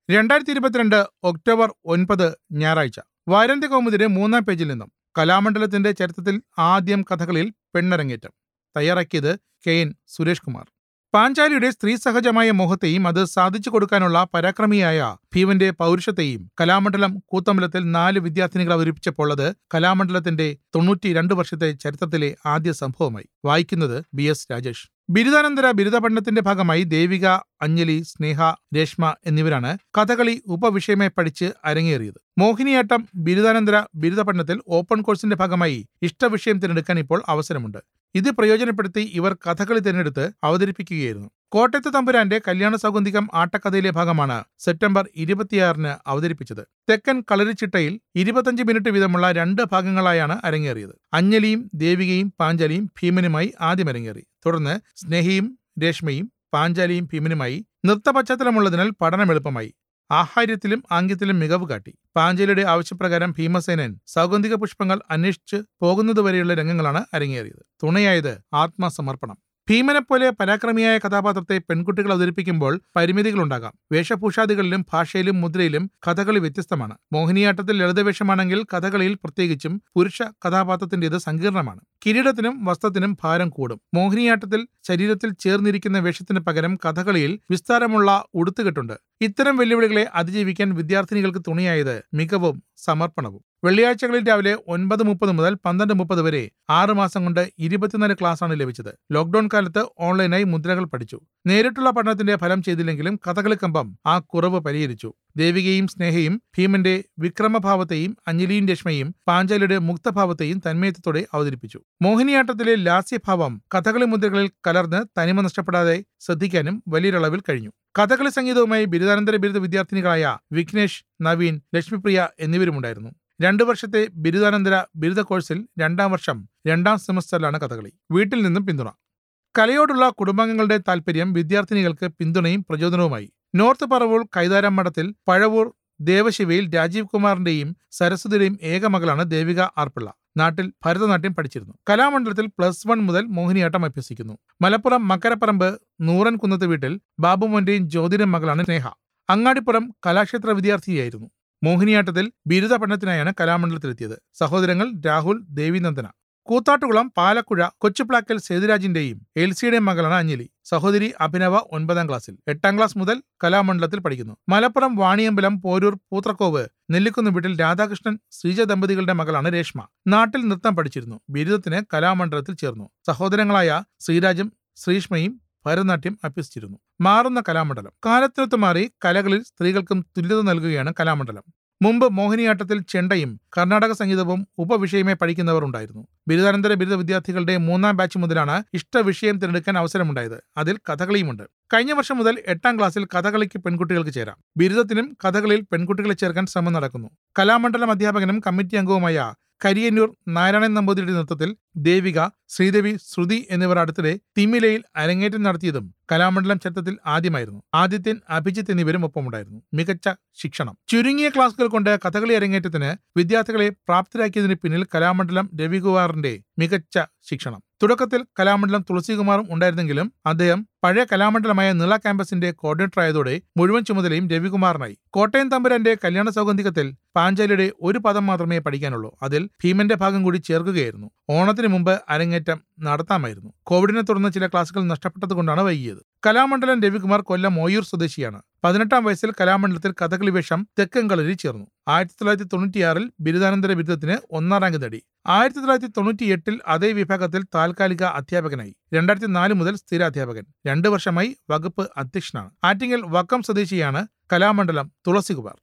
2022 October 9 ഞായറാഴ്ച. വാരാന്ത്യ കൗമുദിയുടെ 3-ാം പേജിൽ നിന്നും കലാമണ്ഡലത്തിന്റെ ചരിത്രത്തിൽ ആദ്യം കഥകളിയിൽ പെണ്ണരങ്ങേറ്റം. തയ്യാറാക്കിയത് KN സുരേഷ് കുമാർ. പാഞ്ചാലിയുടെ സ്ത്രീ സഹജമായ മോഹത്തെയും അത് സാധിച്ചു കൊടുക്കാനുള്ള പരാക്രമിയായ ഭീമന്റെ പൗരുഷത്തെയും കലാമണ്ഡലം കൂത്തമ്പലത്തിൽ 4 വിദ്യാർത്ഥിനികൾ അവതരിപ്പിച്ചപ്പോൾ അത് കലാമണ്ഡലത്തിന്റെ 92 വർഷത്തെ ചരിത്രത്തിലെ ആദ്യ സംഭവമായി. വായിക്കുന്നത് BS രാജേഷ്. ബിരുദാനന്തര ബിരുദ പഠനത്തിന്റെ ഭാഗമായി ദേവിക, അഞ്ജലി, സ്നേഹ, രേഷ്മ എന്നിവരാണ് കഥകളി ഉപവിഷയമായി പഠിച്ച് അരങ്ങേറിയത്. മോഹിനിയാട്ടം ബിരുദാനന്തര ബിരുദ പഠനത്തിൽ ഓപ്പൺ കോഴ്സിന്റെ ഭാഗമായി ഇഷ്ടവിഷയം തിരഞ്ഞെടുക്കാൻ ഇപ്പോൾ അവസരമുണ്ട്. ഇത് പ്രയോജനപ്പെടുത്തി ഇവർ കഥകളി തിരഞ്ഞെടുത്ത് അവതരിപ്പിക്കുകയായിരുന്നു. കോട്ടയത്ത് തമ്പുരാന്റെ കല്യാണ സൗഗന്ധികം ആട്ടക്കഥയിലെ ഭാഗമാണ് സെപ്റ്റംബർ 26 അവതരിപ്പിച്ചത്. തെക്കൻ കളരിച്ചിട്ടയിൽ 25 മിനിറ്റ് വീതമുള്ള 2 ഭാഗങ്ങളായാണ് അരങ്ങേറിയത്. അഞ്ജലിയും ദേവികയും പാഞ്ചാലിയും ഭീമനുമായി ആദ്യം അരങ്ങേറി. തുടർന്ന് സ്നേഹയും രേഷ്മയും പാഞ്ചാലിയും ഭീമനുമായി. നൃത്ത പശ്ചാത്തലമുള്ളതിനാൽ പഠനം എളുപ്പമായി. ആഹാര്യത്തിലും ആംഗ്യത്തിലും മികവ് കാട്ടി. പാഞ്ചാലിയുടെ ആവശ്യപ്രകാരം ഭീമസേനൻ സൗഗന്ധിക പുഷ്പങ്ങൾ അന്വേഷിച്ച് പോകുന്നതുവരെയുള്ള രംഗങ്ങളാണ് അരങ്ങേറിയത്. തുണയായത് ആത്മസമർപ്പണം. ഭീമനെപ്പോലെ പരാക്രമിയായ കഥാപാത്രത്തെ പെൺകുട്ടികൾ അവതരിപ്പിക്കുമ്പോൾ പരിമിതികളുണ്ടാകാം. വേഷഭൂഷാദികളിലും ഭാഷയിലും മുദ്രയിലും കഥകളി വ്യത്യസ്തമാണ്. മോഹിനിയാട്ടത്തിൽ ലളിതവേഷമാണെങ്കിൽ കഥകളിയിൽ പ്രത്യേകിച്ചും പുരുഷ കഥാപാത്രത്തിന്റേത് സങ്കീർണമാണ്. കിരീടത്തിനും വസ്ത്രത്തിനും ഭാരം കൂടും. മോഹിനിയാട്ടത്തിൽ ശരീരത്തിൽ ചേർന്നിരിക്കുന്ന വേഷത്തിന് പകരം കഥകളിയിൽ വിസ്താരമുള്ള ഉടുത്തുകെട്ടുണ്ട്. ഇത്തരം വെല്ലുവിളികളെ അതിജീവിക്കാൻ വിദ്യാർത്ഥിനികൾക്ക് തുണയായത് മികവും സമർപ്പണവും. വെള്ളിയാഴ്ചകളിൽ രാവിലെ 9:30 മുതൽ 12:30 വരെ 6 മാസം കൊണ്ട് 24 ക്ലാസ്സാണ് ലഭിച്ചത്. ലോക്ഡൌൺ കാലത്ത് ഓൺലൈനായി മുദ്രകൾ പഠിച്ചു. നേരിട്ടുള്ള പഠനത്തിന്റെ ഫലം ചെയ്തില്ലെങ്കിലും കഥകളിക്കമ്പം ആ കുറവ് പരിഹരിച്ചു. ദേവികയും സ്നേഹയും ഭീമന്റെ വിക്രമഭാവത്തെയും അഞ്ജലിയും രേഷ്മയും പാഞ്ചാലിയുടെ മുക്തഭാവത്തെയും തന്മയത്വത്തോടെ അവതരിപ്പിച്ചു. മോഹിനിയാട്ടത്തിലെ ലാസ്യഭാവം കഥകളി മുദ്രകളിൽ കലർന്ന് തനിമ നഷ്ടപ്പെടാതെ ശ്രദ്ധിക്കാനും വലിയൊരളവിൽ കഴിഞ്ഞു. കഥകളി സംഗീതവുമായി ബിരുദാനന്തര ബിരുദ വിദ്യാർത്ഥിനികളായ വിഘ്നേഷ്, നവീൻ, ലക്ഷ്മിപ്രിയ എന്നിവരുമുണ്ടായിരുന്നു. 2 വർഷത്തെ ബിരുദാനന്തര ബിരുദ കോഴ്സിൽ 2-ാം വർഷം 2-ാം സെമസ്റ്ററിലാണ് കഥകളി. വീട്ടിൽ നിന്നും പിന്തുണ. കലയോടുള്ള കുടുംബാംഗങ്ങളുടെ താൽപര്യം വിദ്യാർത്ഥിനികൾക്ക് പിന്തുണയും പ്രചോദനവുമായി. നോർത്ത് പറവൂർ കൈതാരം മഠത്തിൽ പഴവൂർ ദേവശിവയിൽ രാജീവ് കുമാറിന്റെയും സരസ്വതിയുടെയും ഏക മകളാണ് ദേവിക ആർപിള്ള. നാട്ടിൽ ഭരതനാട്യം പഠിച്ചിരുന്നു. കലാമണ്ഡലത്തിൽ +1 മുതൽ മോഹിനിയാട്ടം അഭ്യസിക്കുന്നു. മലപ്പുറം മക്കരപ്പറമ്പ് നൂറൻ കുന്നത്ത് വീട്ടിൽ ബാബുമോന്റെയും ജ്യോതിയുടെ മകളാണ് സ്നേഹ. അങ്ങാടിപ്പുറം കലാക്ഷേത്ര വിദ്യാർത്ഥിയായിരുന്നു. മോഹിനിയാട്ടത്തിൽ ബിരുദ പഠനത്തിനായാണ് കലാമണ്ഡലത്തിലെത്തിയത്. സഹോദരങ്ങൾ രാഹുൽ, ദേവിനന്ദന. കൂത്താട്ടുകുളം പാലക്കുഴ കൊച്ചുപ്ലാക്കൽ സേതുരാജിന്റെയും എൽസിയുടെയും മകളാണ് അഞ്ജലി. സഹോദരി അഭിനവ 9-ാം ക്ലാസ്സിൽ. 8-ാം ക്ലാസ് മുതൽ കലാമണ്ഡലത്തിൽ പഠിക്കുന്നു. മലപ്പുറം വാണിയമ്പലം പോരൂർ പൂത്രക്കോവ് നെല്ലിക്കുന്ന് വീട്ടിൽ രാധാകൃഷ്ണൻ ശ്രീജ ദമ്പതികളുടെ മകളാണ് രേഷ്മ. നാട്ടിൽ നൃത്തം പഠിച്ചിരുന്നു. ബിരുദത്തിന് കലാമണ്ഡലത്തിൽ ചേർന്നു. സഹോദരങ്ങളായ ശ്രീരാജും ശ്രീഷ്മയും ഭരതനാട്യം അഭ്യസിച്ചിരുന്നു. മാറുന്ന കലാമണ്ഡലം. കാലത്തിനൊത്തു മാറി കലകളിൽ സ്ത്രീകൾക്കും തുല്യത നൽകുകയാണ് കലാമണ്ഡലം. മുമ്പ് മോഹിനിയാട്ടത്തിൽ ചെണ്ടയും കർണാടക സംഗീതവും ഉപവിഷയമായി പഠിക്കുന്നവർ ഉണ്ടായിരുന്നു. ബിരുദാനന്തര ബിരുദ വിദ്യാർത്ഥികളുടെ 3-ാം ബാച്ച് മുതലാണ് ഇഷ്ടവിഷയം തിരഞ്ഞെടുക്കാൻ അവസരമുണ്ടായത്. അതിൽ കഥകളിയുമുണ്ട്. കഴിഞ്ഞ വർഷം മുതൽ 8-ാം ക്ലാസ്സിൽ കഥകളിക്ക് പെൺകുട്ടികൾക്ക് ചേരാം. ബിരുദത്തിനും കഥകളിയിൽ പെൺകുട്ടികളെ ചേർക്കാൻ ശ്രമം നടക്കുന്നു. കലാമണ്ഡലം അധ്യാപകനും കമ്മിറ്റി അംഗവുമായ കരിയന്നൂർ നാരായണൻ നമ്പൂതിരിയുടെ നേതൃത്വത്തിൽ ദേവിക, ശ്രീദേവി, ശ്രുതി എന്നിവർ അടുത്തിടെ തിമിലയിൽ അരങ്ങേറ്റം നടത്തിയതും കലാമണ്ഡലം ചരിത്രത്തിൽ ആദ്യമായിരുന്നു. ആദിത്യൻ, അഭിജിത്ത് എന്നിവരും ഒപ്പമുണ്ടായിരുന്നു. മികച്ച ശിക്ഷണം. ചുരുങ്ങിയ ക്ലാസുകൾ കൊണ്ട് കഥകളി അരങ്ങേറ്റത്തിന് വിദ്യാർത്ഥികളെ പ്രാപ്തരാക്കിയതിന് പിന്നിൽ കലാമണ്ഡലം രവികുമാറിന്റെ മികച്ച ശിക്ഷണം. തുടക്കത്തിൽ കലാമണ്ഡലം തുളസികുമാറും ഉണ്ടായിരുന്നെങ്കിലും അദ്ദേഹം പഴയ കലാമണ്ഡലമായ നിള ക്യാമ്പസിന്റെ കോർഡിനേറ്റർ ആയതോടെ മുഴുവൻ ചുമതലയും രവികുമാറിനായി. കോട്ടയം തമ്പുരാന്റെ കല്യാണ സൗഗന്ധികത്തിൽ പാഞ്ചാലിയുടെ ഒരു പദം മാത്രമേ പഠിക്കാനുള്ളൂ. അതിൽ ഭീമന്റെ ഭാഗം കൂടി ചേർക്കുകയായിരുന്നു. ഓണത്തിന് മുമ്പ് അരങ്ങേറ്റം നടത്താമായിരുന്നു. കോവിഡിനെ തുടർന്ന് ചില ക്ലാസുകൾ നഷ്ടപ്പെട്ടതുകൊണ്ടാണ് വൈകിയത്. കലാമണ്ഡലം രവികുമാർ കൊല്ലം ഓയൂർ സ്വദേശിയാണ്. 18-ാം വയസ്സിൽ കലാമണ്ഡലത്തിൽ കഥകളി വേഷം തെക്കൻ കളരിയിൽ ചേർന്നു. 1996 ബിരുദാനന്തര ബിരുദത്തിന് 1-ാം റാങ്ക് നേടി. 1998 അതേ വിഭാഗത്തിൽ താൽക്കാലിക അധ്യാപകനായി. 2004 മുതൽ സ്ഥിരാധ്യാപകൻ. 2 വർഷമായി വകുപ്പ് അധ്യക്ഷനാണ്. ആറ്റിങ്ങൽ വക്കം സ്വദേശിയാണ് കലാമണ്ഡലം തുളസികുമാർ.